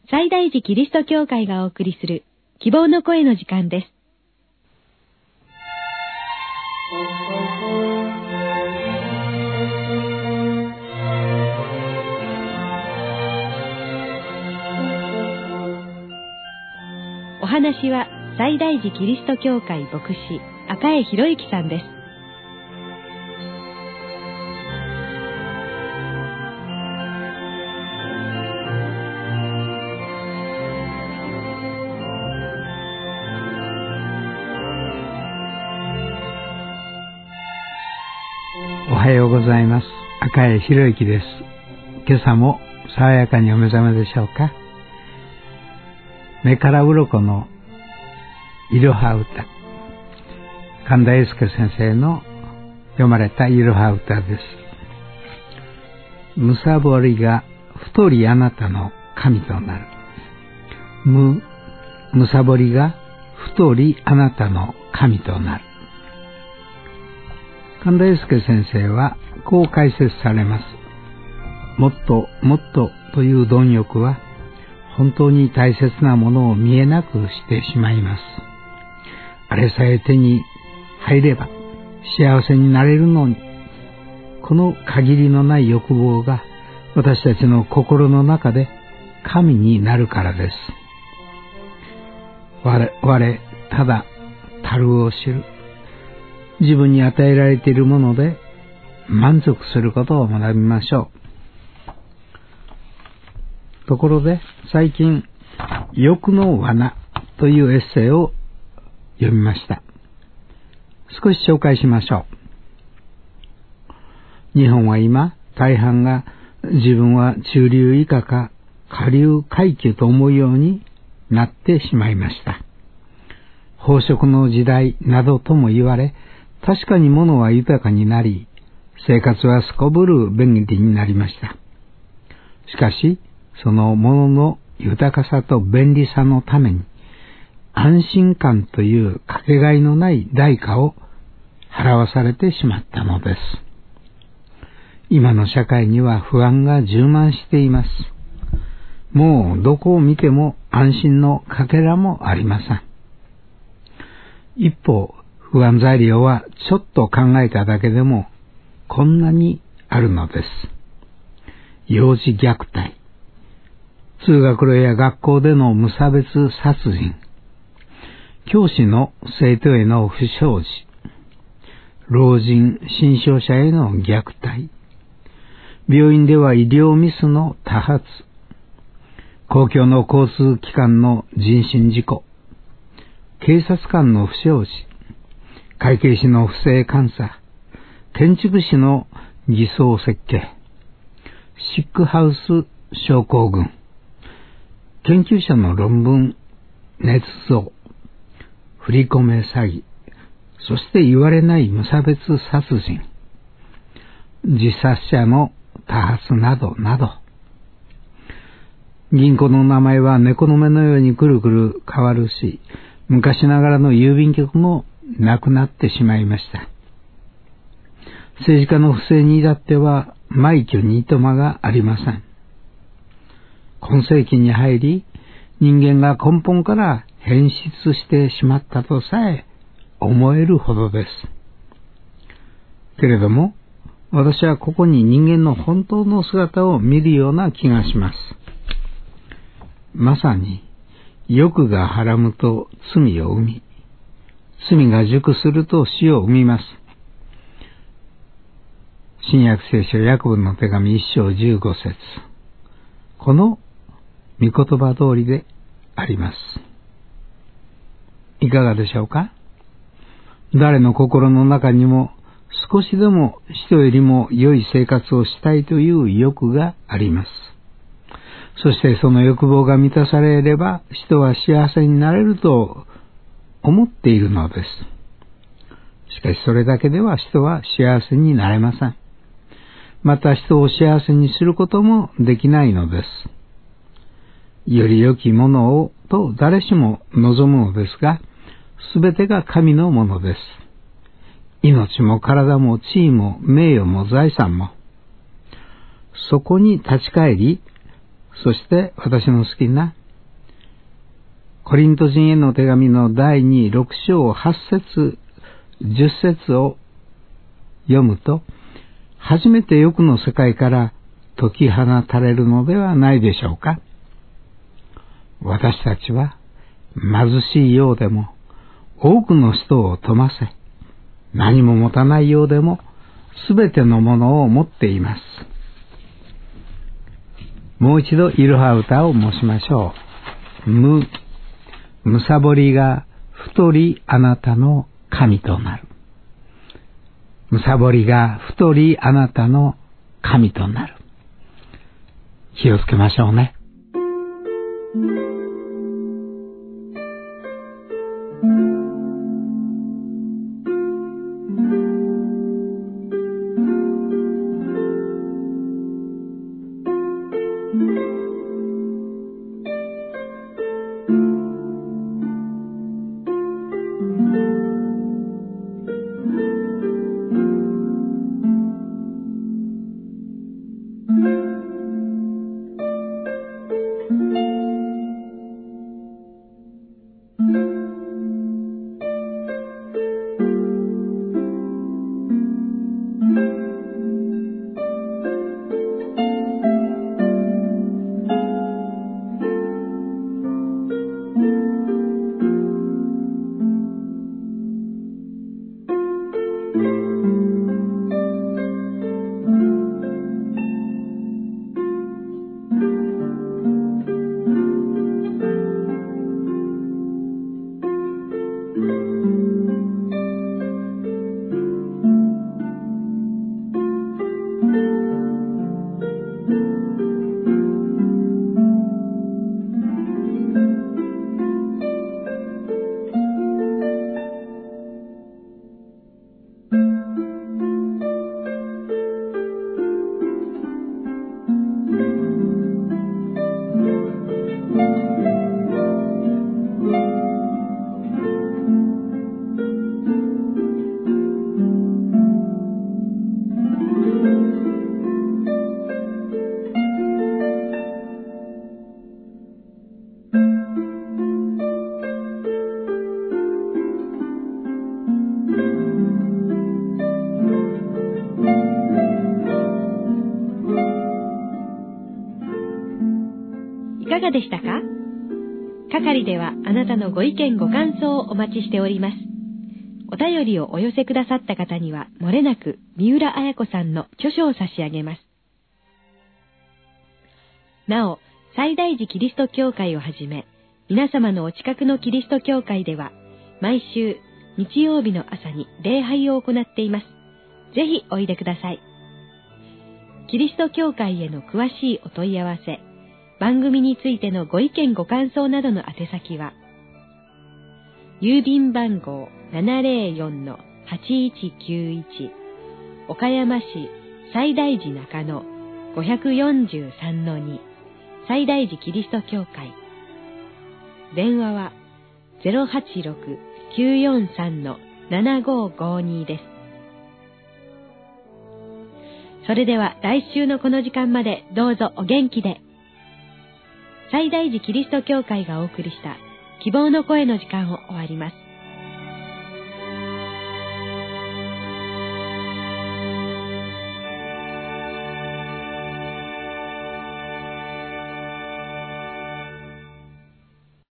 西大寺キリスト教会がお送りする希望の声の時間です。お話は西大寺キリスト教会牧師赤江博之さんです。 おはようございます。赤江博之です。今朝も爽やかにお目覚めでしょうか。目から鱗のいろは歌、神田英介先生の読まれたいろは歌です。むさぼりが太りあなたの神となる。むさぼりが太りあなたの神となる。神田英介先生はこう解説されます。もっともっとという貪欲は本当に大切なものを見えなくしてしまいます。あれさえ手に入れば幸せになれるのに、この限りのない欲望が私たちの心の中で神になるからです。我ただ樽を知る。自分に与えられているもので満足することを学びましょう。ところで最近、欲の罠というエッセイを読みました。少し紹介しましょう。日本は今、大半が自分は中流以下か下流階級と思うようになってしまいました。飽食の時代などとも言われ、確かに物は豊かになり、生活はすこぶる便利になりました。しかし、その物の豊かさと便利さのために、安心感というかけがえのない代価を払わされてしまったのです。今の社会には不安が充満しています。もうどこを見ても安心のかけらもありません。一方、不安材料はちょっと考えただけでもこんなにあるのです。幼児虐待、通学路や学校での無差別殺人、教師の生徒への不祥事、老人・心傷者への虐待、病院では医療ミスの多発、公共の交通機関の人身事故、警察官の不祥事、会計士の不正監査、建築士の偽装設計、シックハウス症候群、研究者の論文捏造、振り込め詐欺、そして言われない無差別殺人、自殺者の多発などなど、銀行の名前は猫の目のようにくるくる変わるし、昔ながらの郵便局もなくなってしまいました。政治家の不正に至っては枚挙にいとまがありません。今世紀に入り、人間が根本から変質してしまったとさえ思えるほどです。けれども、私はここに人間の本当の姿を見るような気がします。まさに、欲がはらむと罪を生み、罪が熟すると死を生みます。新約聖書ヤコブの手紙1章15節。この御言葉通りであります。いかがでしょうか。誰の心の中にも少しでも人よりも良い生活をしたいという欲があります。そしてその欲望が満たされれば人は幸せになれると思っているのです。しかしそれだけでは人は幸せになれません。また人を幸せにすることもできないのです。より良きものをと誰しも望むのですが、すべてが神のものです。命も体も地位も名誉も財産も。そこに立ち返り、そして私の好きなコリント人への手紙の第2、6章8節10節を読むと、初めて欲の世界から解き放たれるのではないでしょうか。私たちは貧しいようでも多くの人を富ませ、何も持たないようでもすべてのものを持っています。もう一度いろは歌を申しましょう。むさぼりが太りあなたの神となる。むさぼりが太りあなたの神となる。気をつけましょうね。 いかがでしたか？係ではあなたのご意見ご感想をお待ちしております。お便りをお寄せくださった方にはもれなく三浦綾子さんの著書を差し上げます。なお、西大寺キリスト教会をはじめ、皆様のお近くのキリスト教会では、毎週日曜日の朝に礼拝を行っています。ぜひおいでください。キリスト教会への詳しいお問い合わせ、番組についてのご意見ご感想などの宛先は、郵便番号 704-8191 岡山市西大寺中野 543-2 西大寺キリスト教会。電話は 086-943-7552 です。それでは来週のこの時間までどうぞお元気で。西大寺キリスト教会がお送りした希望の声の時間を終わります。